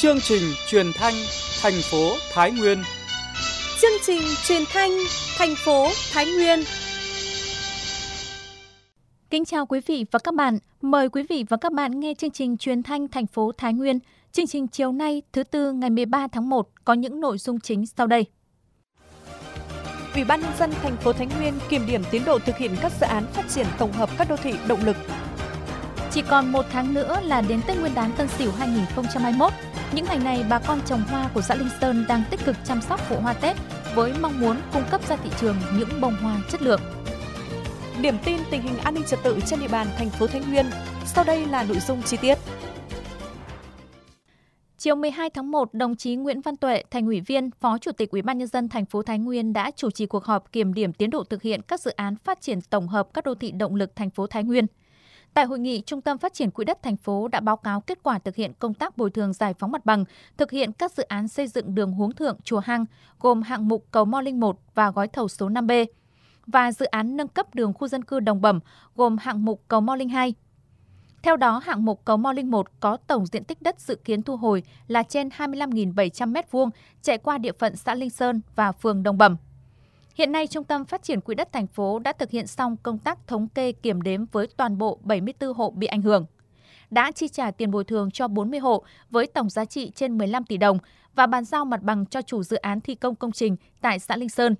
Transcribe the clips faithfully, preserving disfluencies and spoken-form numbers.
Chương trình truyền thanh thành phố Thái Nguyên. Chương trình truyền thanh thành phố Thái Nguyên. Kính chào quý vị và các bạn. Mời quý vị và các bạn nghe chương trình truyền thanh thành phố Thái Nguyên. Chương trình chiều nay thứ Tư ngày mười ba tháng một có những nội dung chính sau đây. Ủy ban nhân dân thành phố Thái Nguyên kiểm điểm tiến độ thực hiện các dự án phát triển tổng hợp các đô thị động lực. Chỉ còn một tháng nữa là đến Tết Nguyên đán Tân Sửu hai không hai mốt. Những ngày này, bà con trồng hoa của xã Linh Sơn đang tích cực chăm sóc vụ hoa Tết với mong muốn cung cấp ra thị trường những bông hoa chất lượng. Điểm tin tình hình an ninh trật tự trên địa bàn thành phố Thái Nguyên. Sau đây là nội dung chi tiết. Chiều mười hai tháng một, đồng chí Nguyễn Văn Tuệ, Thành ủy viên, Phó Chủ tịch Ủy ban nhân dân thành phố Thái Nguyên đã chủ trì cuộc họp kiểm điểm tiến độ thực hiện các dự án phát triển tổng hợp các đô thị động lực thành phố Thái Nguyên. Tại hội nghị, Trung tâm Phát triển Quỹ đất thành phố đã báo cáo kết quả thực hiện công tác bồi thường giải phóng mặt bằng, thực hiện các dự án xây dựng đường Huống Thượng Chùa Hang, gồm hạng mục cầu Mò Linh một và gói thầu số năm B, và dự án nâng cấp đường khu dân cư Đồng Bẩm, gồm hạng mục cầu Mò Linh hai. Theo đó, hạng mục cầu Mò Linh một có tổng diện tích đất dự kiến thu hồi là trên hai mươi lăm nghìn bảy trăm mét vuông, chạy qua địa phận xã Linh Sơn và phường Đồng Bẩm. Hiện nay, Trung tâm Phát triển Quỹ đất thành phố đã thực hiện xong công tác thống kê kiểm đếm với toàn bộ bảy mươi tư hộ bị ảnh hưởng, đã chi trả tiền bồi thường cho bốn mươi hộ với tổng giá trị trên mười lăm tỷ đồng và bàn giao mặt bằng cho chủ dự án thi công công trình tại xã Linh Sơn.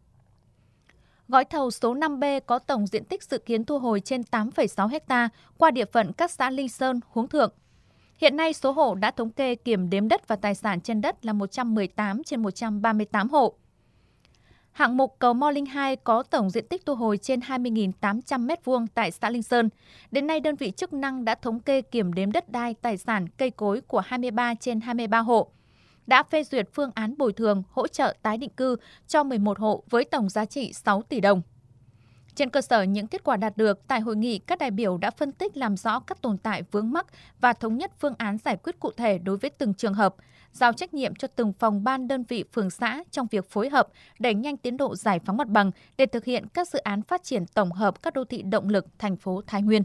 Gói thầu số năm B có tổng diện tích dự kiến thu hồi trên tám phẩy sáu héc ta qua địa phận các xã Linh Sơn, Huống Thượng. Hiện nay, số hộ đã thống kê kiểm đếm đất và tài sản trên đất là một trăm mười tám trên một trăm ba mươi tám hộ. Hạng mục cầu Mò Linh hai có tổng diện tích thu hồi trên hai mươi nghìn tám trăm mét vuông tại xã Linh Sơn. Đến nay, đơn vị chức năng đã thống kê kiểm đếm đất đai, tài sản, cây cối của hai mươi ba trên hai mươi ba hộ. Đã phê duyệt phương án bồi thường, hỗ trợ tái định cư cho mười một hộ với tổng giá trị sáu tỷ đồng. Trên cơ sở những kết quả đạt được, tại hội nghị, các đại biểu đã phân tích làm rõ các tồn tại vướng mắc và thống nhất phương án giải quyết cụ thể đối với từng trường hợp, giao trách nhiệm cho từng phòng ban đơn vị phường xã trong việc phối hợp đẩy nhanh tiến độ giải phóng mặt bằng để thực hiện các dự án phát triển tổng hợp các đô thị động lực thành phố Thái Nguyên.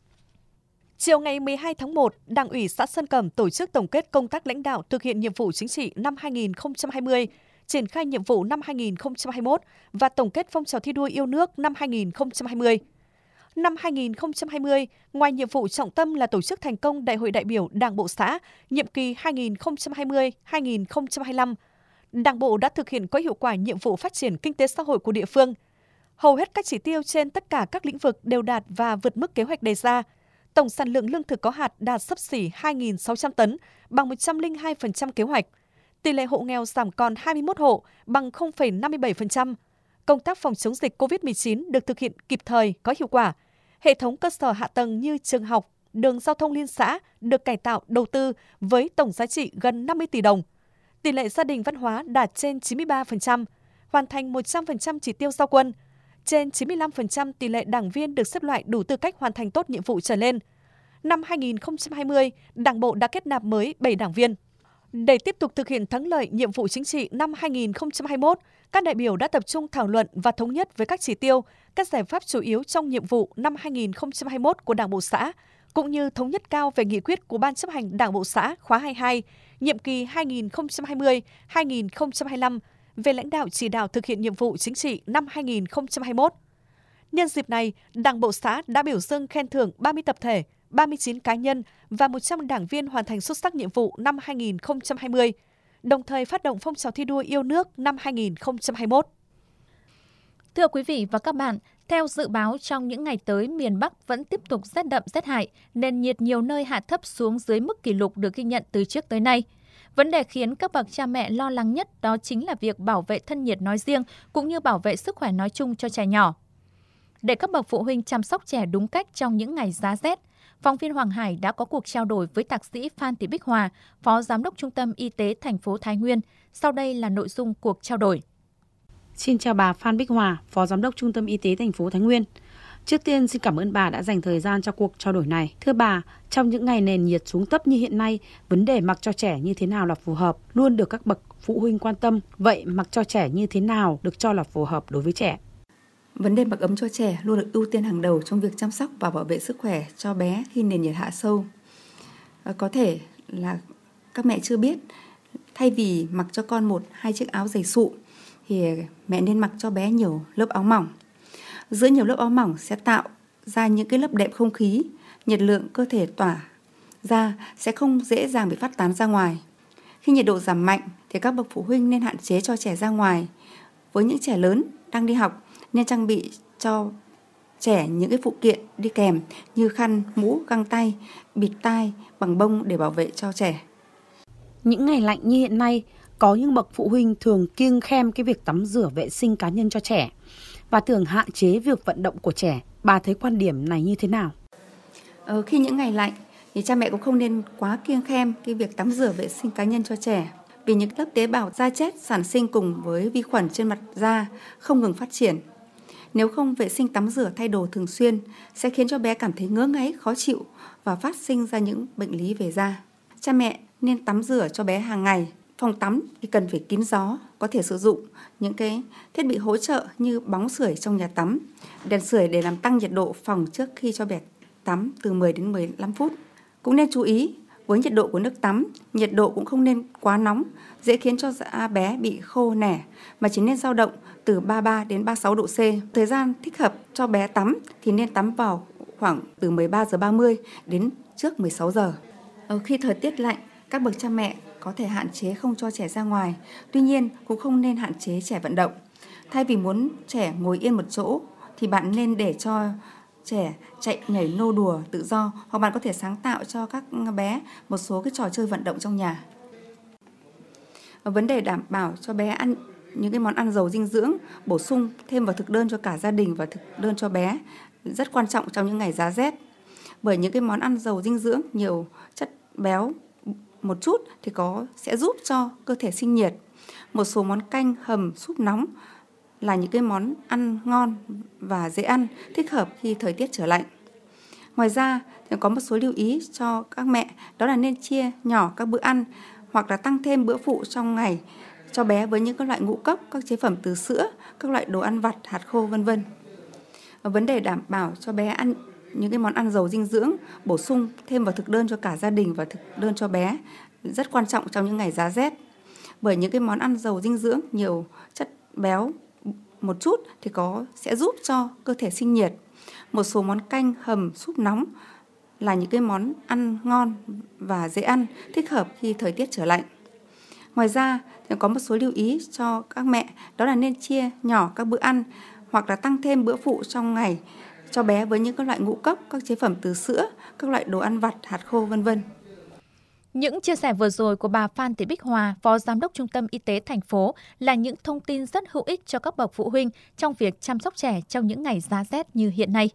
Chiều ngày mười hai tháng một, Đảng ủy xã Sơn Cẩm tổ chức tổng kết công tác lãnh đạo thực hiện nhiệm vụ chính trị năm hai không hai không, triển khai nhiệm vụ năm hai không hai mốt và tổng kết phong trào thi đua yêu nước năm hai không hai không. Năm hai không hai không, ngoài nhiệm vụ trọng tâm là tổ chức thành công Đại hội đại biểu Đảng bộ xã nhiệm kỳ hai nghìn không trăm hai mươi đến hai nghìn không trăm hai mươi lăm, Đảng bộ đã thực hiện có hiệu quả nhiệm vụ phát triển kinh tế xã hội của địa phương. Hầu hết các chỉ tiêu trên tất cả các lĩnh vực đều đạt và vượt mức kế hoạch đề ra. Tổng sản lượng lương thực có hạt đạt xấp xỉ hai nghìn sáu trăm tấn, bằng một trăm lẻ hai phần trăm kế hoạch. Tỷ lệ hộ nghèo giảm còn hai mươi mốt hộ, bằng không phẩy năm mươi bảy phần trăm. Công tác phòng chống dịch cô vít mười chín được thực hiện kịp thời, có hiệu quả. Hệ thống cơ sở hạ tầng như trường học, đường giao thông liên xã được cải tạo đầu tư với tổng giá trị gần năm mươi tỷ đồng. Tỷ lệ gia đình văn hóa đạt trên chín mươi ba phần trăm, hoàn thành một trăm phần trăm chỉ tiêu giao quân. Trên chín mươi lăm phần trăm tỷ lệ đảng viên được xếp loại đủ tư cách hoàn thành tốt nhiệm vụ trở lên. Năm hai không hai không, Đảng bộ đã kết nạp mới bảy đảng viên. Để tiếp tục thực hiện thắng lợi nhiệm vụ chính trị năm hai không hai mốt, các đại biểu đã tập trung thảo luận và thống nhất với các chỉ tiêu, các giải pháp chủ yếu trong nhiệm vụ năm hai không hai mốt của Đảng bộ xã, cũng như thống nhất cao về nghị quyết của Ban chấp hành Đảng bộ xã khóa hai mươi hai, nhiệm kỳ hai nghìn không trăm hai mươi đến hai nghìn không trăm hai mươi lăm về lãnh đạo chỉ đạo thực hiện nhiệm vụ chính trị năm hai không hai mốt. Nhân dịp này, Đảng bộ xã đã biểu dương khen thưởng ba mươi tập thể, ba mươi chín cá nhân và một trăm đảng viên hoàn thành xuất sắc nhiệm vụ năm hai không hai không, đồng thời phát động phong trào thi đua yêu nước năm hai không hai mốt. Thưa quý vị và các bạn, theo dự báo trong những ngày tới, miền Bắc vẫn tiếp tục rét đậm rét hại, nền nhiệt nhiều nơi hạ thấp xuống dưới mức kỷ lục được ghi nhận từ trước tới nay. Vấn đề khiến các bậc cha mẹ lo lắng nhất đó chính là việc bảo vệ thân nhiệt nói riêng cũng như bảo vệ sức khỏe nói chung cho trẻ nhỏ. Để các bậc phụ huynh chăm sóc trẻ đúng cách trong những ngày giá rét, phóng viên Hoàng Hải đã có cuộc trao đổi với thạc sĩ Phan Thị Bích Hòa, Phó Giám đốc Trung tâm Y tế thành phố Thái Nguyên. Sau đây là nội dung cuộc trao đổi. Xin chào bà Phan Bích Hòa, Phó Giám đốc Trung tâm Y tế thành phố Thái Nguyên. Trước tiên xin cảm ơn bà đã dành thời gian cho cuộc trao đổi này. Thưa bà, trong những ngày nền nhiệt xuống thấp như hiện nay, vấn đề mặc cho trẻ như thế nào là phù hợp luôn được các bậc phụ huynh quan tâm. Vậy mặc cho trẻ như thế nào được cho là phù hợp đối với trẻ? Vấn đề mặc ấm cho trẻ luôn được ưu tiên hàng đầu trong việc chăm sóc và bảo vệ sức khỏe cho bé khi nền nhiệt hạ sâu. Có thể là các mẹ chưa biết, thay vì mặc cho con một hai chiếc áo dày sụ thì mẹ nên mặc cho bé nhiều lớp áo mỏng. Giữa nhiều lớp áo mỏng sẽ tạo ra những cái lớp đệm không khí, nhiệt lượng cơ thể tỏa ra sẽ không dễ dàng bị phát tán ra ngoài. Khi nhiệt độ giảm mạnh thì các bậc phụ huynh nên hạn chế cho trẻ ra ngoài. Với những trẻ lớn đang đi học nên trang bị cho trẻ những cái phụ kiện đi kèm như khăn, mũ, găng tay, bịt tai bằng bông để bảo vệ cho trẻ. Những ngày lạnh như hiện nay, có những bậc phụ huynh thường kiêng khem cái việc tắm rửa vệ sinh cá nhân cho trẻ và thường hạn chế việc vận động của trẻ. Bà thấy quan điểm này như thế nào? Ờ, khi những ngày lạnh thì cha mẹ cũng không nên quá kiêng khem cái việc tắm rửa vệ sinh cá nhân cho trẻ, vì những lớp tế bào da chết sản sinh cùng với vi khuẩn trên mặt da không ngừng phát triển. Nếu không vệ sinh tắm rửa thay đồ thường xuyên sẽ khiến cho bé cảm thấy ngứa ngáy, khó chịu và phát sinh ra những bệnh lý về da. Cha mẹ nên tắm rửa cho bé hàng ngày. Phòng tắm thì cần phải kín gió, có thể sử dụng những cái thiết bị hỗ trợ như bóng sưởi trong nhà tắm, đèn sưởi để làm tăng nhiệt độ phòng trước khi cho bé tắm từ mười đến mười lăm phút. Cũng nên chú ý với nhiệt độ của nước tắm, nhiệt độ cũng không nên quá nóng, dễ khiến cho da bé bị khô nẻ, mà chỉ nên dao động từ ba mươi ba đến ba mươi sáu độ C. Thời gian thích hợp cho bé tắm thì nên tắm vào khoảng từ mười ba giờ ba mươi đến trước mười sáu giờ. Ở khi thời tiết lạnh, các bậc cha mẹ có thể hạn chế không cho trẻ ra ngoài, tuy nhiên cũng không nên hạn chế trẻ vận động. Thay vì muốn trẻ ngồi yên một chỗ thì bạn nên để cho trẻ chạy nhảy nô đùa tự do, hoặc bạn có thể sáng tạo cho các bé một số cái trò chơi vận động trong nhà. Và vấn đề đảm bảo cho bé ăn những cái món ăn giàu dinh dưỡng, bổ sung thêm vào thực đơn cho cả gia đình và thực đơn cho bé rất quan trọng trong những ngày giá rét. Bởi những cái món ăn giàu dinh dưỡng, nhiều chất béo một chút thì có sẽ giúp cho cơ thể sinh nhiệt. Một số món canh, hầm, súp nóng là những cái món ăn ngon và dễ ăn, thích hợp khi thời tiết trở lạnh. Ngoài ra thì có một số lưu ý cho các mẹ, đó là nên chia nhỏ các bữa ăn hoặc là tăng thêm bữa phụ trong ngày cho bé với những các loại ngũ cốc, các chế phẩm từ sữa, các loại đồ ăn vặt, hạt khô vân vân. Vấn đề đảm bảo cho bé ăn những cái món ăn giàu dinh dưỡng, bổ sung thêm vào thực đơn cho cả gia đình và thực đơn cho bé rất quan trọng trong những ngày giá rét. Bởi những cái món ăn giàu dinh dưỡng, nhiều chất béo một chút thì có sẽ giúp cho cơ thể sinh nhiệt. Một số món canh, hầm, súp nóng là những cái món ăn ngon và dễ ăn, thích hợp khi thời tiết trở lạnh. Ngoài ra thì có một số lưu ý cho các mẹ, đó là nên chia nhỏ các bữa ăn hoặc là tăng thêm bữa phụ trong ngày cho bé với những các loại ngũ cốc, các chế phẩm từ sữa, các loại đồ ăn vặt, hạt khô vân vân. Những chia sẻ vừa rồi của bà Phan Thị Bích Hòa, Phó Giám đốc Trung tâm Y tế thành phố là những thông tin rất hữu ích cho các bậc phụ huynh trong việc chăm sóc trẻ trong những ngày giá rét như hiện nay.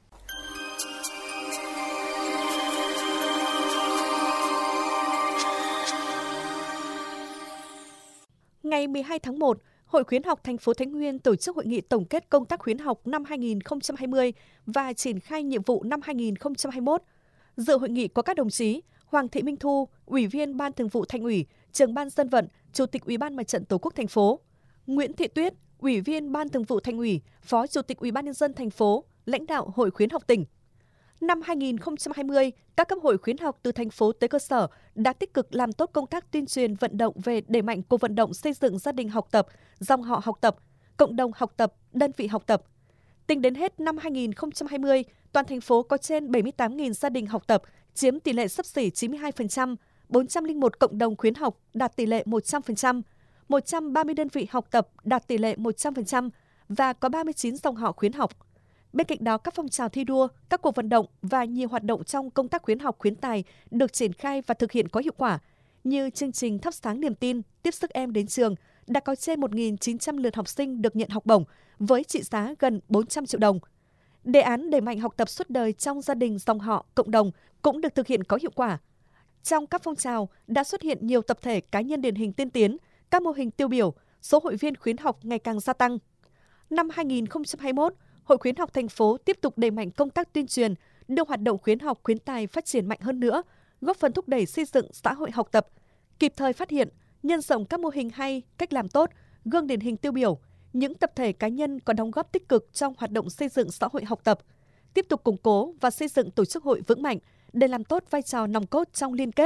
Ngày mười hai tháng một, Hội Khuyến học thành phố Thái Nguyên tổ chức hội nghị tổng kết công tác khuyến học năm hai nghìn không trăm hai mươi và triển khai nhiệm vụ năm hai nghìn không trăm hai mươi mốt. Dự hội nghị có các đồng chí Hoàng Thị Minh Thu, Ủy viên Ban Thường vụ Thành ủy, Trưởng ban Dân vận, Chủ tịch Ủy ban Mặt trận Tổ quốc thành phố; Nguyễn Thị Tuyết, Ủy viên Ban Thường vụ Thành ủy, Phó Chủ tịch Ủy ban Nhân dân thành phố, lãnh đạo Hội Khuyến học tỉnh. Năm hai nghìn không trăm hai mươi, các cấp hội khuyến học từ thành phố tới cơ sở đã tích cực làm tốt công tác tuyên truyền vận động về đẩy mạnh cuộc vận động xây dựng gia đình học tập, dòng họ học tập, cộng đồng học tập, đơn vị học tập. Tính đến hết năm hai nghìn không trăm hai mươi, toàn thành phố có trên bảy mươi tám nghìn gia đình học tập, chiếm tỷ lệ xấp xỉ chín mươi hai phần trăm, bốn trăm lẻ một cộng đồng khuyến học đạt tỷ lệ một trăm phần trăm, một trăm ba mươi đơn vị học tập đạt tỷ lệ một trăm phần trăm và có ba mươi chín dòng họ khuyến học. Bên cạnh đó, các phong trào thi đua, các cuộc vận động và nhiều hoạt động trong công tác khuyến học khuyến tài được triển khai và thực hiện có hiệu quả, như chương trình thắp sáng niềm tin, tiếp sức em đến trường, đã có trên một nghìn chín trăm lượt học sinh được nhận học bổng với trị giá gần bốn trăm triệu đồng. Đề án đẩy mạnh học tập suốt đời trong gia đình, dòng họ, cộng đồng cũng được thực hiện có hiệu quả. Trong các phong trào đã xuất hiện nhiều tập thể cá nhân điển hình tiên tiến, các mô hình tiêu biểu, số hội viên khuyến học ngày càng gia tăng. Năm hai nghìn không trăm hai mươi mốt, Hội Khuyến học thành phố tiếp tục đẩy mạnh công tác tuyên truyền, đưa hoạt động khuyến học khuyến tài phát triển mạnh hơn nữa, góp phần thúc đẩy xây dựng xã hội học tập, kịp thời phát hiện, nhân rộng các mô hình hay, cách làm tốt, gương điển hình tiêu biểu, những tập thể cá nhân có đóng góp tích cực trong hoạt động xây dựng xã hội học tập, tiếp tục củng cố và xây dựng tổ chức hội vững mạnh để làm tốt vai trò nòng cốt trong liên kết,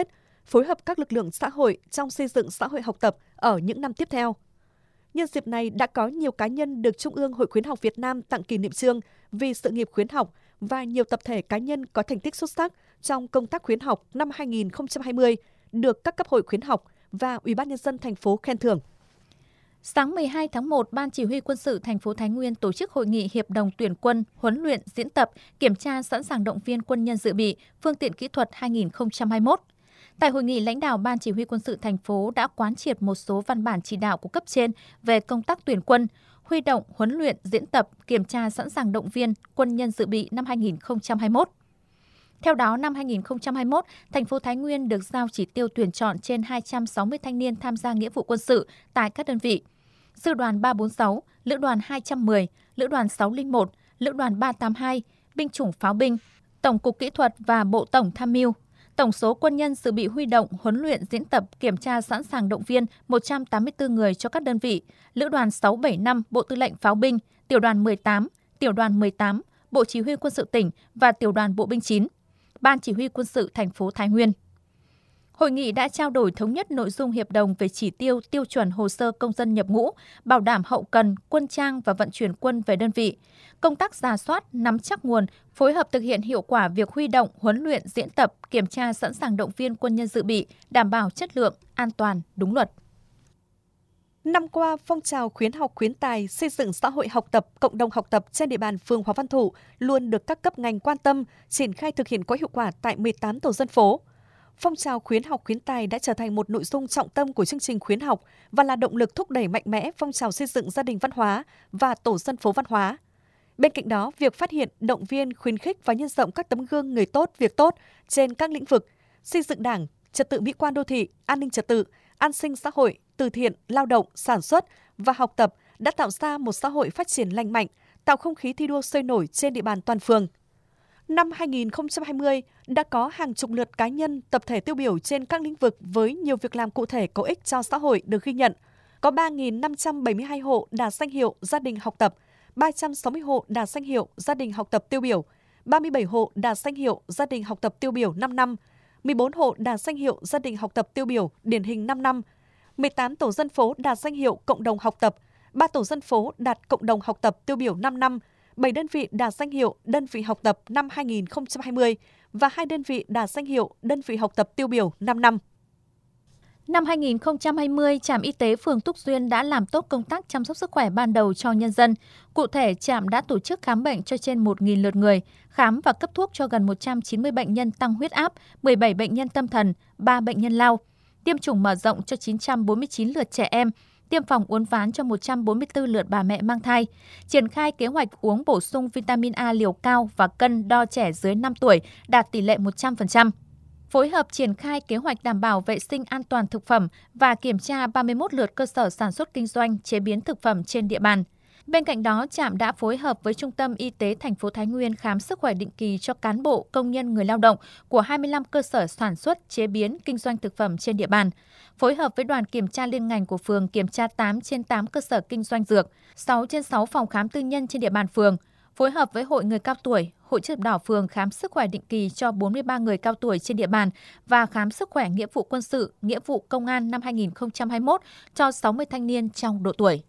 phối hợp các lực lượng xã hội trong xây dựng xã hội học tập ở những năm tiếp theo. Nhân dịp này đã có nhiều cá nhân được Trung ương Hội Khuyến học Việt Nam tặng kỷ niệm chương vì sự nghiệp khuyến học và nhiều tập thể cá nhân có thành tích xuất sắc trong công tác khuyến học năm hai nghìn không trăm hai mươi được các cấp hội khuyến học và Ủy ban nhân dân thành phố khen thưởng. Sáng mười hai tháng một, Ban Chỉ huy Quân sự thành phố Thái Nguyên tổ chức hội nghị hiệp đồng tuyển quân, huấn luyện, diễn tập, kiểm tra sẵn sàng động viên quân nhân dự bị, phương tiện kỹ thuật hai nghìn không trăm hai mươi mốt. Tại hội nghị, lãnh đạo Ban Chỉ huy Quân sự thành phố đã quán triệt một số văn bản chỉ đạo của cấp trên về công tác tuyển quân, huy động, huấn luyện, diễn tập, kiểm tra sẵn sàng động viên quân nhân dự bị năm hai nghìn không trăm hai mươi mốt. Theo đó, năm hai nghìn không trăm hai mươi mốt, thành phố Thái Nguyên được giao chỉ tiêu tuyển chọn trên hai trăm sáu mươi thanh niên tham gia nghĩa vụ quân sự tại các đơn vị: Sư đoàn ba bốn sáu, Lữ đoàn hai trăm mười, Lữ đoàn sáu không một, Lữ đoàn ba tám hai, Binh chủng pháo binh, Tổng cục Kỹ thuật và Bộ Tổng tham mưu. Tổng số quân nhân dự bị huy động, huấn luyện, diễn tập, kiểm tra sẵn sàng động viên một trăm tám mươi tư người cho các đơn vị: Lữ đoàn sáu bảy năm, Bộ Tư lệnh Pháo binh, Tiểu đoàn mười tám, Tiểu đoàn mười tám, Bộ Chỉ huy Quân sự tỉnh và Tiểu đoàn Bộ binh chín, Ban Chỉ huy Quân sự thành phố Thái Nguyên. Hội nghị đã trao đổi thống nhất nội dung hiệp đồng về chỉ tiêu, tiêu chuẩn hồ sơ công dân nhập ngũ, bảo đảm hậu cần, quân trang và vận chuyển quân về đơn vị, công tác rà soát, nắm chắc nguồn, phối hợp thực hiện hiệu quả việc huy động, huấn luyện, diễn tập, kiểm tra sẵn sàng động viên quân nhân dự bị, đảm bảo chất lượng, an toàn, đúng luật. Năm qua, phong trào khuyến học khuyến tài, xây dựng xã hội học tập, cộng đồng học tập trên địa bàn phường Hoàng Văn Thụ luôn được các cấp ngành quan tâm, triển khai thực hiện có hiệu quả tại mười tám tổ dân phố. Phong trào khuyến học khuyến tài đã trở thành một nội dung trọng tâm của chương trình khuyến học và là động lực thúc đẩy mạnh mẽ phong trào xây dựng gia đình văn hóa và tổ dân phố văn hóa. Bên cạnh đó, việc phát hiện, động viên, khuyến khích và nhân rộng các tấm gương người tốt, việc tốt trên các lĩnh vực xây dựng Đảng, trật tự mỹ quan đô thị, an ninh trật tự, an sinh xã hội, từ thiện, lao động, sản xuất và học tập đã tạo ra một xã hội phát triển lành mạnh, tạo không khí thi đua sôi nổi trên địa bàn toàn phường. Năm hai nghìn không trăm hai mươi đã có hàng chục lượt cá nhân, tập thể tiêu biểu trên các lĩnh vực với nhiều việc làm cụ thể có ích cho xã hội được ghi nhận. Có ba nghìn năm trăm bảy mươi hai hộ đạt danh hiệu gia đình học tập, ba trăm sáu mươi hộ đạt danh hiệu gia đình học tập tiêu biểu, ba mươi bảy hộ đạt danh hiệu gia đình học tập tiêu biểu năm năm, mười bốn hộ đạt danh hiệu gia đình học tập tiêu biểu điển hình năm năm, mười tám tổ dân phố đạt danh hiệu cộng đồng học tập, ba tổ dân phố đạt cộng đồng học tập tiêu biểu năm năm, bảy đơn vị đạt danh hiệu đơn vị học tập năm hai nghìn không trăm hai mươi và hai đơn vị đạt danh hiệu đơn vị học tập tiêu biểu năm năm. Năm hai nghìn không trăm hai mươi, trạm y tế phường Túc Duyên đã làm tốt công tác chăm sóc sức khỏe ban đầu cho nhân dân. Cụ thể, trạm đã tổ chức khám bệnh cho trên một nghìn lượt người, khám và cấp thuốc cho gần một trăm chín mươi bệnh nhân tăng huyết áp, mười bảy bệnh nhân tâm thần, ba bệnh nhân lao, tiêm chủng mở rộng cho chín trăm bốn mươi chín lượt trẻ em, tiêm phòng uốn ván cho một trăm bốn mươi tư lượt bà mẹ mang thai, triển khai kế hoạch uống bổ sung vitamin A liều cao và cân đo trẻ dưới năm tuổi đạt tỷ lệ một trăm phần trăm. Phối hợp triển khai kế hoạch đảm bảo vệ sinh an toàn thực phẩm và kiểm tra ba mươi mốt lượt cơ sở sản xuất kinh doanh chế biến thực phẩm trên địa bàn. Bên cạnh đó, trạm đã phối hợp với Trung tâm Y tế thành phố Thái Nguyên khám sức khỏe định kỳ cho cán bộ, công nhân, người lao động của hai mươi lăm cơ sở sản xuất, chế biến, kinh doanh thực phẩm trên địa bàn. Phối hợp với đoàn kiểm tra liên ngành của phường kiểm tra tám trên tám cơ sở kinh doanh dược, sáu trên sáu phòng khám tư nhân trên địa bàn phường. Phối hợp với Hội Người Cao Tuổi, Hội Chữ thập đỏ phường khám sức khỏe định kỳ cho bốn mươi ba người cao tuổi trên địa bàn và khám sức khỏe nghĩa vụ quân sự, nghĩa vụ công an năm hai nghìn không trăm hai mươi mốt cho sáu mươi thanh niên trong độ tuổi.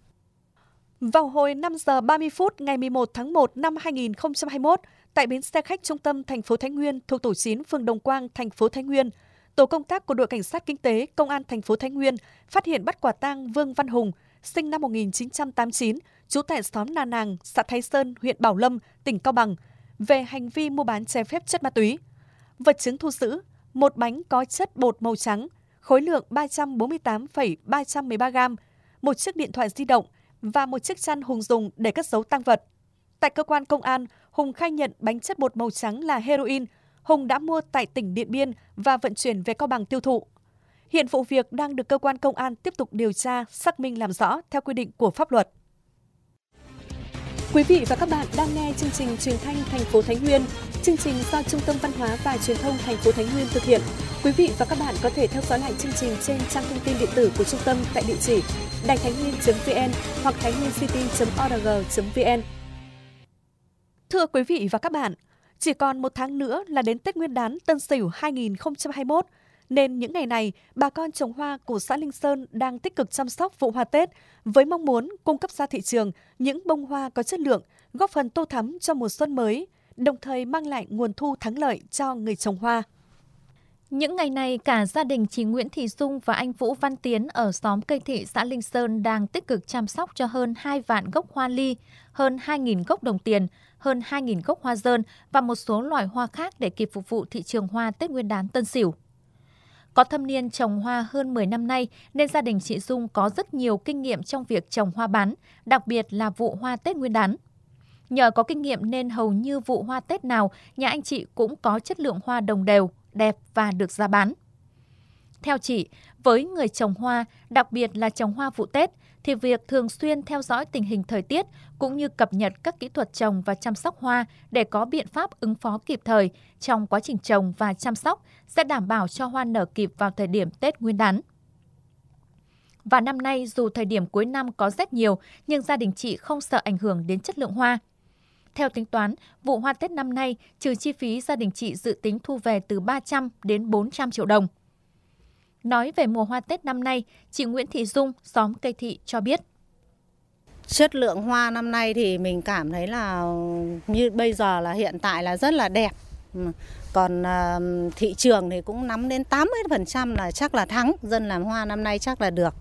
Vào hồi năm giờ ba mươi phút ngày mười một tháng một năm hai nghìn không trăm hai mươi mốt, tại bến xe khách trung tâm thành phố Thái Nguyên thuộc tổ chín phường Đồng Quang, thành phố Thái Nguyên, tổ công tác của đội cảnh sát kinh tế công an thành phố Thái Nguyên phát hiện bắt quả tang Vương Văn Hùng, sinh năm một nghìn chín trăm tám mươi chín, trú tại xóm Nà Nàng, xã Thái Sơn, huyện Bảo Lâm, tỉnh Cao Bằng, về hành vi mua bán trái phép chất ma túy. Vật chứng thu giữ: một bánh có chất bột màu trắng, khối lượng ba trăm bốn mươi tám phẩy ba trăm mười ba gam, một chiếc điện thoại di động và một chiếc chăn Hùng dùng để cất giấu tang vật. Tại cơ quan công an, Hùng khai nhận bánh chất bột màu trắng là heroin. Hùng đã mua tại tỉnh Điện Biên và vận chuyển về Cao Bằng tiêu thụ. Hiện vụ việc đang được cơ quan công an tiếp tục điều tra, xác minh làm rõ theo quy định của pháp luật. Quý vị và các bạn đang nghe chương trình Truyền thanh thành phố Thái Nguyên. Chương trình do Trung tâm Văn hóa và Truyền thông thành phố Thái Nguyên thực hiện. Quý vị và các bạn có thể theo dõi lại chương trình trên trang thông tin điện tử của trung tâm tại địa chỉ đài thái nguyên chấm vn hoặc thái nguyên city chấm org chấm vn. Thưa quý vị và các bạn, chỉ còn một tháng nữa là đến Tết Nguyên đán Tân Sửu hai nghìn không trăm hai mươi mốt. Nên những ngày này, bà con trồng hoa của xã Linh Sơn đang tích cực chăm sóc vụ hoa Tết với mong muốn cung cấp ra thị trường những bông hoa có chất lượng, góp phần tô thắm cho mùa xuân mới, đồng thời mang lại nguồn thu thắng lợi cho người trồng hoa. Những ngày này, cả gia đình chị Nguyễn Thị Dung và anh Vũ Văn Tiến ở xóm Cây Thị, xã Linh Sơn đang tích cực chăm sóc cho hơn hai vạn gốc hoa ly, hơn hai nghìn gốc đồng tiền, hơn hai nghìn gốc hoa dơn và một số loài hoa khác để kịp phục vụ thị trường hoa Tết Nguyên đán Tân Sửu. Có thâm niên trồng hoa hơn mười năm nay nên gia đình chị Dung có rất nhiều kinh nghiệm trong việc trồng hoa bán, đặc biệt là vụ hoa Tết Nguyên đán. Nhờ có kinh nghiệm nên hầu như vụ hoa Tết nào, nhà anh chị cũng có chất lượng hoa đồng đều, đẹp và được ra bán. Theo chị, với người trồng hoa, đặc biệt là trồng hoa vụ Tết, thì việc thường xuyên theo dõi tình hình thời tiết cũng như cập nhật các kỹ thuật trồng và chăm sóc hoa để có biện pháp ứng phó kịp thời trong quá trình trồng và chăm sóc sẽ đảm bảo cho hoa nở kịp vào thời điểm Tết Nguyên đán. Và năm nay, dù thời điểm cuối năm có rét nhiều, nhưng gia đình chị không sợ ảnh hưởng đến chất lượng hoa. Theo tính toán, vụ hoa Tết năm nay, trừ chi phí, gia đình chị dự tính thu về từ ba trăm đến bốn trăm triệu đồng. Nói về mùa hoa Tết năm nay, chị Nguyễn Thị Dung, xóm Cây Thị cho biết. Chất lượng hoa năm nay thì mình cảm thấy là như bây giờ là hiện tại là rất là đẹp. Còn uh, thị trường thì cũng nắm đến tám mươi phần trăm là chắc là thắng, dân làm hoa năm nay chắc là được.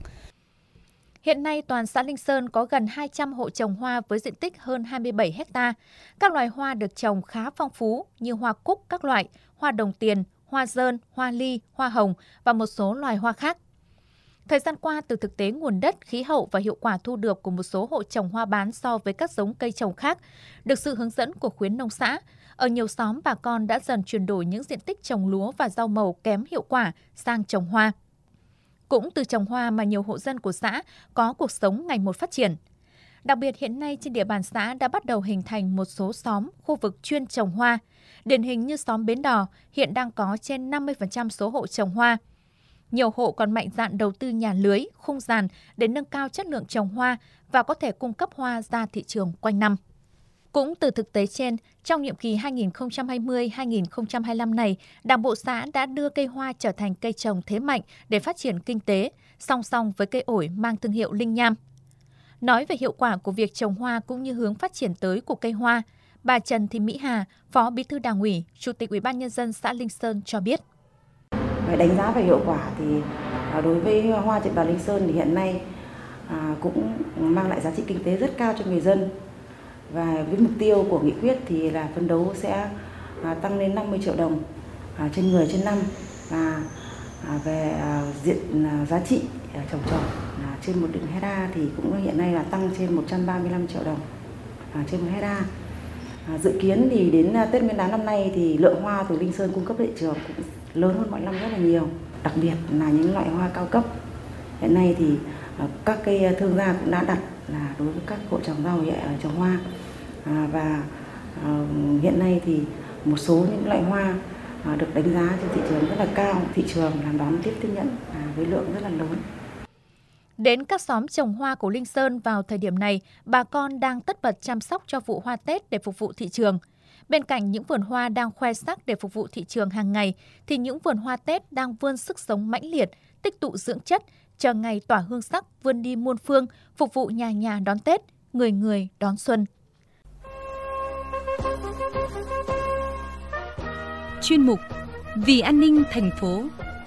Hiện nay, toàn xã Linh Sơn có gần hai trăm hộ trồng hoa với diện tích hơn hai mươi bảy héc ta. Các loài hoa được trồng khá phong phú như hoa cúc các loại, hoa đồng tiền, hoa dơn, hoa ly, hoa hồng và một số loài hoa khác. Thời gian qua, từ thực tế nguồn đất, khí hậu và hiệu quả thu được của một số hộ trồng hoa bán so với các giống cây trồng khác, được sự hướng dẫn của khuyến nông xã, ở nhiều xóm bà con đã dần chuyển đổi những diện tích trồng lúa và rau màu kém hiệu quả sang trồng hoa. Cũng từ trồng hoa mà nhiều hộ dân của xã có cuộc sống ngày một phát triển. Đặc biệt hiện nay trên địa bàn xã đã bắt đầu hình thành một số xóm, khu vực chuyên trồng hoa. Điển hình như xóm Bến Đò hiện đang có trên năm mươi phần trăm số hộ trồng hoa. Nhiều hộ còn mạnh dạn đầu tư nhà lưới, khung giàn để nâng cao chất lượng trồng hoa và có thể cung cấp hoa ra thị trường quanh năm. Cũng từ thực tế trên, trong nhiệm kỳ hai nghìn không trăm hai mươi đến hai nghìn không trăm hai mươi lăm này, Đảng bộ xã đã đưa cây hoa trở thành cây trồng thế mạnh để phát triển kinh tế, song song với cây ổi mang thương hiệu Linh Nham. Nói về hiệu quả của việc trồng hoa cũng như hướng phát triển tới của cây hoa, bà Trần Thị Mỹ Hà, Phó Bí thư Đảng ủy, Chủ tịch Ủy ban Nhân dân xã Linh Sơn cho biết. Về đánh giá về hiệu quả thì đối với hoa trên bàn Linh Sơn thì hiện nay cũng mang lại giá trị kinh tế rất cao cho người dân. Và với mục tiêu của nghị quyết thì là phấn đấu sẽ tăng lên năm mươi triệu đồng trên người trên năm, và về diện giá trị trồng trọt trên một hecta thì cũng hiện nay là tăng trên một trăm ba mươi lăm triệu đồng trên một hecta. Dự kiến thì đến Tết Nguyên đán năm nay thì lượng hoa từ Linh Sơn cung cấp thị trường cũng lớn hơn mọi năm rất là nhiều, đặc biệt là những loại hoa cao cấp. Hiện nay thì các cây thương gia cũng đã đặt là đối với các hộ trồng rau trồng hoa, à, và à, hiện nay thì một số những loại hoa à, được đánh giá trên thị trường rất là cao, thị trường làm đón tiếp tiếp nhận à, với lượng rất là lớn. Đến các xóm trồng hoa của Linh Sơn vào thời điểm này, bà con đang tất bật chăm sóc cho vụ hoa Tết để phục vụ thị trường. Bên cạnh những vườn hoa đang khoe sắc để phục vụ thị trường hàng ngày, thì những vườn hoa Tết đang vươn sức sống mãnh liệt, tích tụ dưỡng chất, chờ ngày tỏa hương sắc vươn đi muôn phương, phục vụ nhà nhà đón Tết, người người đón xuân. Chuyên mục Vì an ninh thành phố.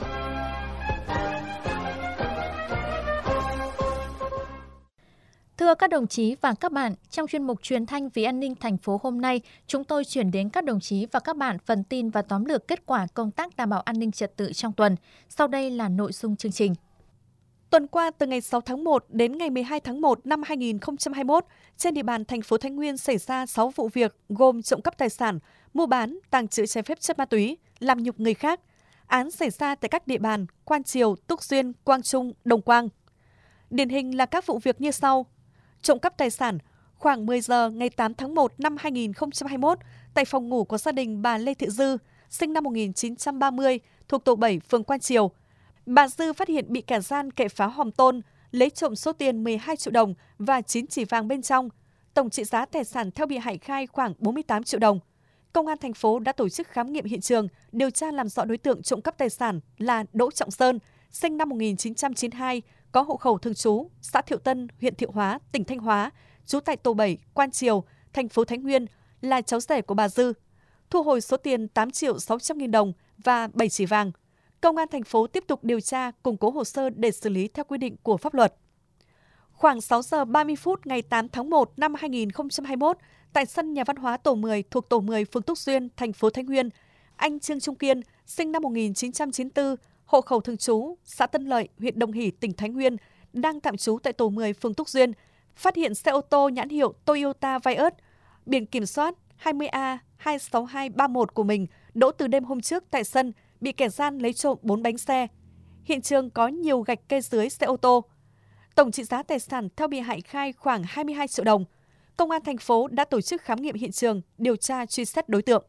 Thưa các đồng chí và các bạn, trong chuyên mục Truyền thanh Vì an ninh thành phố hôm nay, chúng tôi chuyển đến các đồng chí và các bạn phần tin và tóm lược kết quả công tác đảm bảo an ninh trật tự trong tuần. Sau đây là nội dung chương trình. Tuần qua, từ ngày sáu tháng một đến ngày mười hai tháng một năm hai nghìn không trăm hai mươi mốt, trên địa bàn thành phố Thái Nguyên xảy ra sáu vụ việc gồm trộm cắp tài sản, mua bán, tàng trữ trái phép chất ma túy, làm nhục người khác. Án xảy ra tại các địa bàn Quan Triều, Túc Duyên, Quang Trung, Đồng Quang. Điển hình là các vụ việc như sau. Trộm cắp tài sản, khoảng mười giờ ngày tám tháng một năm hai nghìn không trăm hai mươi mốt, tại phòng ngủ của gia đình bà Lê Thị Dư, sinh năm một nghìn chín trăm ba mươi, thuộc tổ bảy, phường Quan Triều. Bà Dư phát hiện bị kẻ gian cậy phá hòm tôn, lấy trộm số tiền mười hai triệu đồng và chín chỉ vàng bên trong. Tổng trị giá tài sản theo bị hại khai khoảng bốn mươi tám triệu đồng. Công an thành phố đã tổ chức khám nghiệm hiện trường, điều tra làm rõ đối tượng trộm cắp tài sản là Đỗ Trọng Sơn, sinh năm một nghìn chín trăm chín mươi hai, có hộ khẩu thường trú xã Thiệu Tân, huyện Thiệu Hóa, tỉnh Thanh Hóa, trú tại tổ bảy, Quan Triều, thành phố Thái Nguyên, là cháu rể của bà Dư. Thu hồi số tiền tám triệu sáu trăm nghìn đồng và bảy chỉ vàng. Công an thành phố tiếp tục điều tra, củng cố hồ sơ để xử lý theo quy định của pháp luật. Khoảng sáu giờ ba mươi phút ngày tám tháng một năm hai nghìn không trăm hai mươi mốt, tại sân nhà văn hóa tổ mười thuộc tổ mười phường Túc Xuyên, thành phố Thái Nguyên, anh Trương Trung Kiên, sinh năm một nghìn chín trăm chín mươi tư, hộ khẩu thường trú xã Tân Lợi, huyện Đồng Hỷ, tỉnh Thái Nguyên, đang tạm trú tại tổ mười phường Túc Xuyên, phát hiện xe ô tô nhãn hiệu Toyota Vios, biển kiểm soát hai mươi A hai sáu hai ba mốt của mình đỗ từ đêm hôm trước tại sân, bị kẻ gian lấy trộm bốn bánh xe. Hiện trường có nhiều gạch kê dưới xe ô tô. Tổng trị giá tài sản theo bị hại khai khoảng hai mươi hai triệu đồng. Công an thành phố đã tổ chức khám nghiệm hiện trường, điều tra truy xét đối tượng.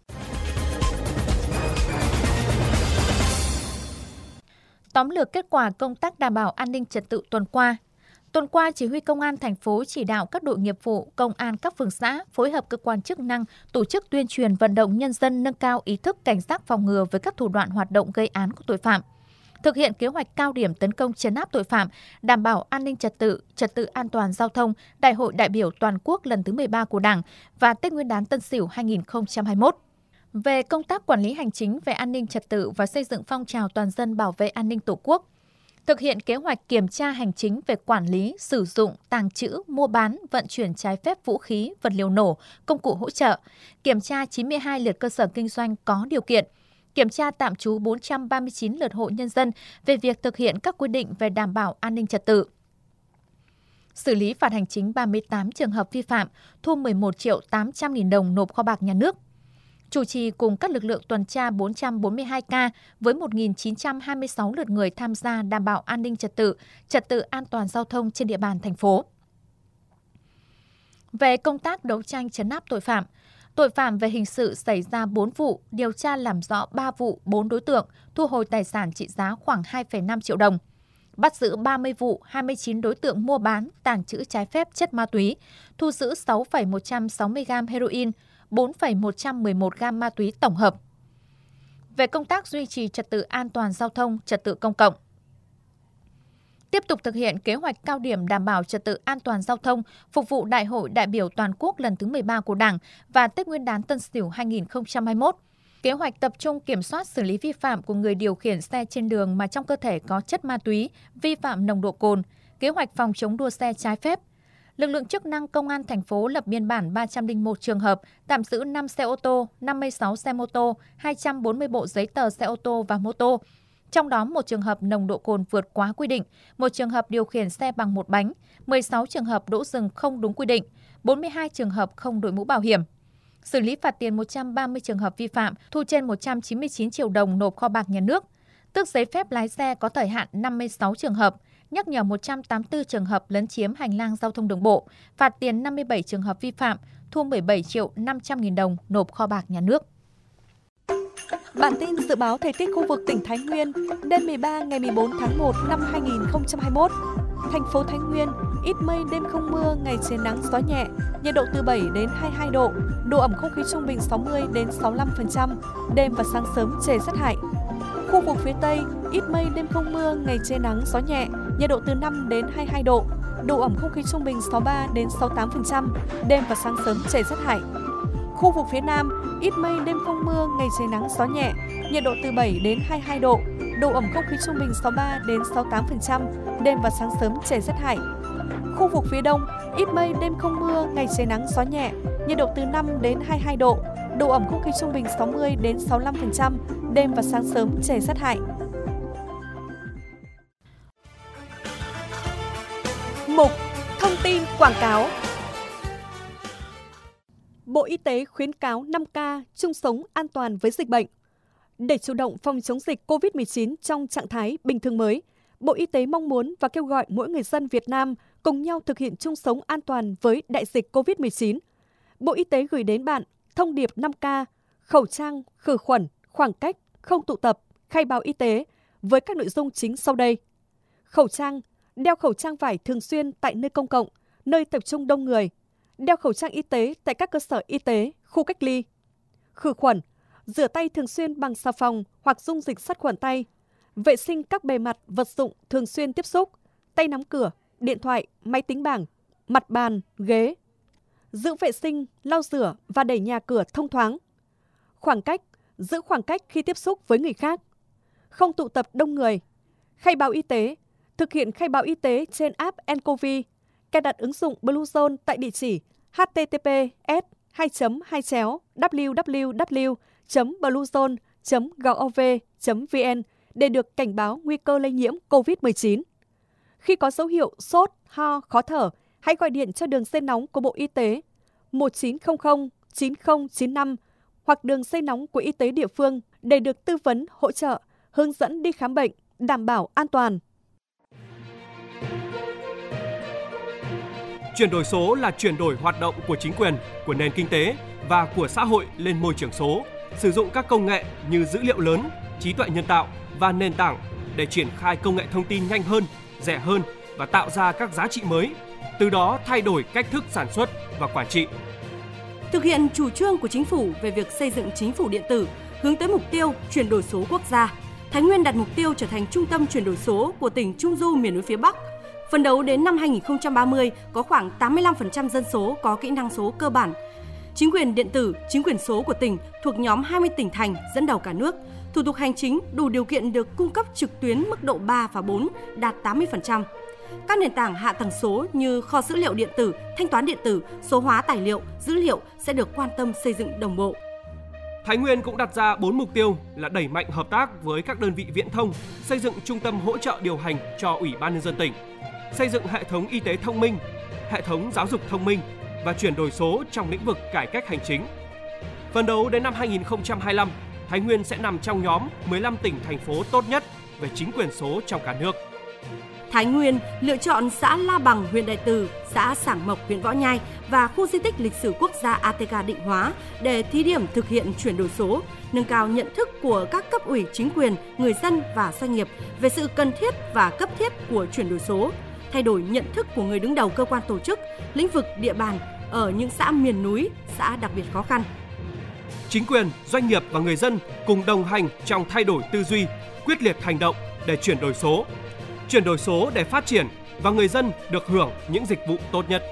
Tóm lược kết quả công tác đảm bảo an ninh trật tự tuần qua. Tuần qua, Chỉ huy Công an thành phố chỉ đạo các đội nghiệp vụ, công an các phường xã phối hợp cơ quan chức năng tổ chức tuyên truyền vận động nhân dân nâng cao ý thức cảnh giác phòng ngừa với các thủ đoạn hoạt động gây án của tội phạm. Thực hiện kế hoạch cao điểm tấn công trấn áp tội phạm, đảm bảo an ninh trật tự, trật tự an toàn giao thông, Đại hội đại biểu toàn quốc lần thứ mười ba của Đảng và Tết Nguyên đán Tân Sửu hai nghìn không trăm hai mươi mốt. Về công tác quản lý hành chính về an ninh trật tự và xây dựng phong trào toàn dân bảo vệ an ninh Tổ quốc, thực hiện kế hoạch kiểm tra hành chính về quản lý, sử dụng, tàng trữ, mua bán, vận chuyển trái phép vũ khí, vật liệu nổ, công cụ hỗ trợ, kiểm tra chín mươi hai lượt cơ sở kinh doanh có điều kiện, kiểm tra tạm trú bốn trăm ba mươi chín lượt hộ nhân dân về việc thực hiện các quy định về đảm bảo an ninh trật tự. Xử lý phạt hành chính ba mươi tám trường hợp vi phạm, thu mười một triệu tám trăm nghìn đồng nộp kho bạc nhà nước. Chủ trì cùng các lực lượng tuần tra bốn trăm bốn mươi hai ca với một nghìn chín trăm hai mươi sáu lượt người tham gia đảm bảo an ninh trật tự, trật tự an toàn giao thông trên địa bàn thành phố. Về công tác đấu tranh trấn áp tội phạm, tội phạm về hình sự xảy ra bốn vụ, điều tra làm rõ ba vụ, bốn đối tượng, thu hồi tài sản trị giá khoảng hai phẩy năm triệu đồng. Bắt giữ ba mươi vụ, hai mươi chín đối tượng mua bán, tàng trữ trái phép chất ma túy, thu giữ sáu phẩy một trăm sáu mươi gam heroin, bốn phẩy một trăm mười một gam ma túy tổng hợp. Về công tác duy trì trật tự an toàn giao thông, trật tự công cộng, tiếp tục thực hiện kế hoạch cao điểm đảm bảo trật tự an toàn giao thông phục vụ Đại hội đại biểu toàn quốc lần thứ mười ba của Đảng và Tết Nguyên đán Tân Sửu hai nghìn không trăm hai mươi mốt. Kế hoạch tập trung kiểm soát xử lý vi phạm của người điều khiển xe trên đường mà trong cơ thể có chất ma túy, vi phạm nồng độ cồn, kế hoạch phòng chống đua xe trái phép. Lực lượng chức năng Công an thành phố lập biên bản ba trăm lẻ một trường hợp, tạm giữ năm xe ô tô, năm mươi sáu xe mô tô, hai trăm bốn mươi bộ giấy tờ xe ô tô và mô tô. Trong đó một trường hợp nồng độ cồn vượt quá quy định, một trường hợp điều khiển xe bằng một bánh, mười sáu trường hợp đỗ dừng không đúng quy định, bốn mươi hai trường hợp không đội mũ bảo hiểm. Xử lý phạt tiền một trăm ba mươi trường hợp vi phạm, thu trên một trăm chín mươi chín triệu đồng nộp kho bạc nhà nước. Tước giấy phép lái xe có thời hạn năm mươi sáu trường hợp, nhắc nhở một trăm tám mươi tư trường hợp lấn chiếm hành lang giao thông đường bộ, phạt tiền năm mươi bảy trường hợp vi phạm, thu mười bảy triệu năm trăm nghìn đồng nộp kho bạc nhà nước. Bản tin dự báo thời tiết khu vực tỉnh Thái Nguyên đêm mười ba ngày mười bốn tháng một năm hai nghìn không trăm hai mươi mốt. Thành phố Thái Nguyên, ít mây, đêm không mưa, ngày trời nắng, gió nhẹ, nhiệt độ từ bảy đến hai mươi hai độ, độ ẩm không khí trung bình sáu mươi đến sáu mươi lăm phần trăm, đêm và sáng sớm trời rét hại. Khu vực phía Tây, ít mây, đêm không mưa, ngày trời nắng, gió nhẹ, nhiệt độ từ năm đến hai mươi hai độ, độ ẩm không khí trung bình sáu mươi ba đến sáu mươi tám phần trăm, đêm và sáng sớm trời rét hại. Khu vực phía Nam, ít mây, đêm không mưa, ngày trời nắng, gió nhẹ, nhiệt độ từ bảy đến hai mươi hai độ, độ ẩm không khí trung bình sáu mươi ba đến sáu mươi tám phần trăm, đêm và sáng sớm trời rét hại. Khu vực phía Đông, ít mây, đêm không mưa, ngày trời nắng, gió nhẹ, nhiệt độ từ năm đến hai mươi hai độ, độ ẩm không khí trung bình sáu mươi đến sáu mươi lăm phần trăm, đêm và sáng sớm trời rét hại. Mục Thông tin quảng cáo. Bộ Y tế khuyến cáo năm K chung sống an toàn với dịch bệnh. Để chủ động phòng chống dịch cô vít mười chín trong trạng thái bình thường mới, Bộ Y tế mong muốn và kêu gọi mỗi người dân Việt Nam cùng nhau thực hiện chung sống an toàn với đại dịch cô vít mười chín. Bộ Y tế gửi đến bạn thông điệp năm K, khẩu trang, khử khuẩn, khoảng cách, không tụ tập, khai báo y tế với các nội dung chính sau đây. Khẩu trang, đeo khẩu trang vải thường xuyên tại nơi công cộng, nơi tập trung đông người. Đeo khẩu trang y tế tại các cơ sở y tế, khu cách ly. khử khuẩn, rửa tay thường xuyên bằng xà phòng hoặc dung dịch sát khuẩn tay, vệ sinh các bề mặt, vật dụng thường xuyên tiếp xúc, tay nắm cửa, điện thoại, máy tính bảng, mặt bàn, ghế. Giữ vệ sinh, lau rửa và đẩy nhà cửa thông thoáng. Khoảng cách, giữ khoảng cách khi tiếp xúc với người khác. Không tụ tập đông người. Khai báo y tế, thực hiện khai báo y tế trên app nCoV, cài đặt ứng dụng Bluezone tại địa chỉ h t t p s hai chấm hai chéo w w w chấm bluezone chấm gov chấm v n để được cảnh báo nguy cơ lây nhiễm covid mười chín. Khi có dấu hiệu sốt, ho, khó thở, hãy gọi điện cho đường dây nóng của Bộ Y tế một chín không không chín không chín năm hoặc đường dây nóng của y tế địa phương để được tư vấn, hỗ trợ, hướng dẫn đi khám bệnh, đảm bảo an toàn. Chuyển đổi số là chuyển đổi hoạt động của chính quyền, của nền kinh tế và của xã hội lên môi trường số, sử dụng các công nghệ như dữ liệu lớn, trí tuệ nhân tạo và nền tảng để triển khai công nghệ thông tin nhanh hơn, rẻ hơn và tạo ra các giá trị mới, từ đó thay đổi cách thức sản xuất và quản trị. Thực hiện chủ trương của Chính phủ về việc xây dựng chính phủ điện tử, hướng tới mục tiêu chuyển đổi số quốc gia, Thái Nguyên đặt mục tiêu trở thành trung tâm chuyển đổi số của tỉnh Trung Du miền núi phía Bắc. Phấn đấu đến năm hai nghìn không trăm ba mươi có khoảng tám mươi lăm phần trăm dân số có kỹ năng số cơ bản. Chính quyền điện tử, chính quyền số của tỉnh thuộc nhóm hai mươi tỉnh thành dẫn đầu cả nước. Thủ tục hành chính đủ điều kiện được cung cấp trực tuyến mức độ ba và bốn đạt tám mươi phần trăm. Các nền tảng hạ tầng số như kho dữ liệu điện tử, thanh toán điện tử, số hóa tài liệu, dữ liệu sẽ được quan tâm xây dựng đồng bộ. Thái Nguyên cũng đặt ra bốn mục tiêu là đẩy mạnh hợp tác với các đơn vị viễn thông, xây dựng trung tâm hỗ trợ điều hành cho Ủy ban Nhân dân tỉnh, xây dựng hệ thống y tế thông minh, hệ thống giáo dục thông minh và chuyển đổi số trong lĩnh vực cải cách hành chính. Phấn đấu đến năm hai nghìn không trăm hai mươi lăm, Thái Nguyên sẽ nằm trong nhóm mười lăm tỉnh, thành phố tốt nhất về chính quyền số trong cả nước. Thái Nguyên lựa chọn xã La Bằng, huyện Đại Từ, xã Sảng Mộc, huyện Võ Nhai và khu di tích lịch sử quốc gia a tê ca Định Hóa để thí điểm thực hiện chuyển đổi số, nâng cao nhận thức của các cấp ủy chính quyền, người dân và doanh nghiệp về sự cần thiết và cấp thiết của chuyển đổi số, thay đổi nhận thức của người đứng đầu cơ quan tổ chức, lĩnh vực địa bàn ở những xã miền núi, xã đặc biệt khó khăn. Chính quyền, doanh nghiệp và người dân cùng đồng hành trong thay đổi tư duy, quyết liệt hành động để chuyển đổi số. Chuyển đổi số để phát triển và người dân được hưởng những dịch vụ tốt nhất.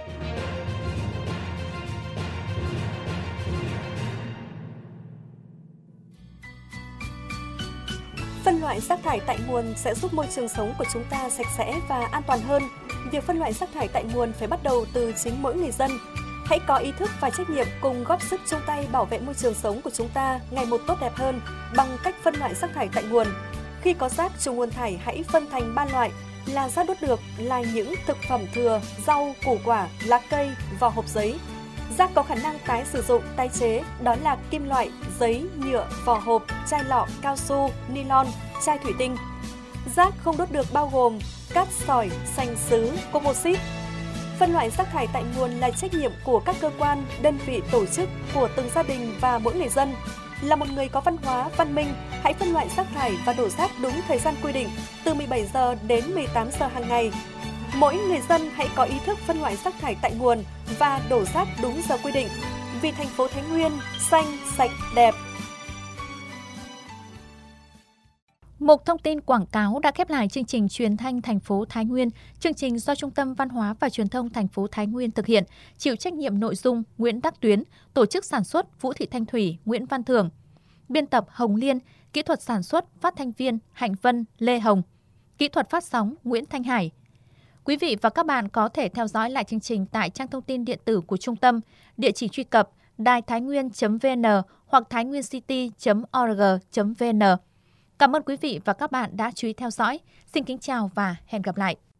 Phân loại rác thải tại nguồn sẽ giúp môi trường sống của chúng ta sạch sẽ và an toàn hơn. Việc phân loại rác thải tại nguồn phải bắt đầu từ chính mỗi người dân. Hãy có ý thức và trách nhiệm cùng góp sức chung tay bảo vệ môi trường sống của chúng ta ngày một tốt đẹp hơn bằng cách phân loại rác thải tại nguồn. Khi có rác trong nguồn thải hãy phân thành ba loại là rác đốt được là những thực phẩm thừa, rau, củ quả, lá cây, vỏ hộp giấy. Rác có khả năng tái sử dụng, tái chế đó là kim loại, giấy, nhựa, vỏ hộp, chai lọ, cao su, nylon, chai thủy tinh. Rác không đốt được bao gồm cát sỏi, sành sứ, composite. Phân loại rác thải tại nguồn là trách nhiệm của các cơ quan, đơn vị, tổ chức, của từng gia đình và mỗi người dân. Là một người có văn hóa, văn minh, hãy phân loại rác thải và đổ rác đúng thời gian quy định, từ mười bảy giờ đến mười tám giờ hàng ngày. Mỗi người dân hãy có ý thức phân loại rác thải tại nguồn và đổ rác đúng giờ quy định. Vì thành phố Thái Nguyên xanh, sạch, đẹp. Mục thông tin quảng cáo đã khép lại chương trình truyền thanh thành phố Thái Nguyên. Chương trình do Trung tâm Văn hóa và Truyền thông thành phố Thái Nguyên thực hiện, chịu trách nhiệm nội dung Nguyễn Đắc Tuyến, tổ chức sản xuất Vũ Thị Thanh Thủy, Nguyễn Văn Thường, biên tập Hồng Liên, kỹ thuật sản xuất phát thanh viên Hạnh Vân, Lê Hồng, kỹ thuật phát sóng Nguyễn Thanh Hải. Quý vị và các bạn có thể theo dõi lại chương trình tại trang thông tin điện tử của Trung tâm, địa chỉ truy cập đài thái nguyên chấm vê en hoặc thái nguyên city chấm org chấm vê en. Cảm ơn quý vị và các bạn đã chú ý theo dõi. Xin kính chào và hẹn gặp lại.